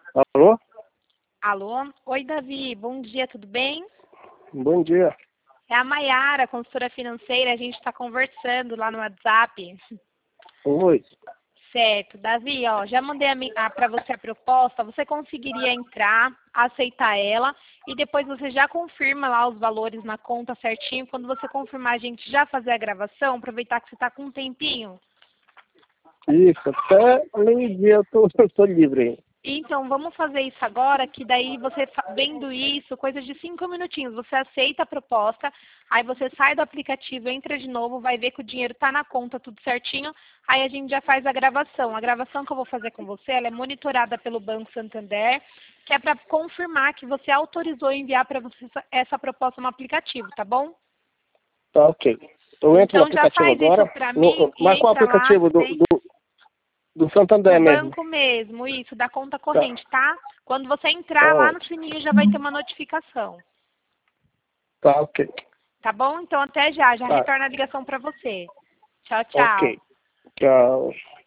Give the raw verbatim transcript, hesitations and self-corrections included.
Alô? Alô? Oi, Davi. Bom dia, tudo bem? Bom dia. É a Maiara, consultora financeira. A gente está conversando lá no WhatsApp. Oi. Certo. Davi, ó, já mandei para você a proposta. Você conseguiria entrar, aceitar ela e depois você já confirma lá os valores na conta certinho. Quando você confirmar, a gente já fazer a gravação, aproveitar que você está com um tempinho. Isso, até meio-dia eu tô, eu tô livre. Então, vamos fazer isso agora, que daí você vendo isso, coisa de cinco minutinhos, você aceita a proposta, aí você sai do aplicativo, entra de novo, vai ver que o dinheiro está na conta, tudo certinho, aí a gente já faz a gravação. A gravação que eu vou fazer com você, ela é monitorada pelo Banco Santander, que é para confirmar que você autorizou enviar para você essa proposta no aplicativo, tá bom? Tá, ok. Eu entro no Então já aplicativo faz agora. isso para mim No, e mas qual entra lá, aplicativo? Do, aceita. do, do Santander Do mesmo? banco mesmo, isso, da conta Tá. corrente, tá? Quando você Tá entrar lá no ótimo. sininho já vai ter uma notificação. Tá, ok. Tá bom? Então até já, já Tá, retorna a ligação para você. Tchau, ok. tchau. Tchau.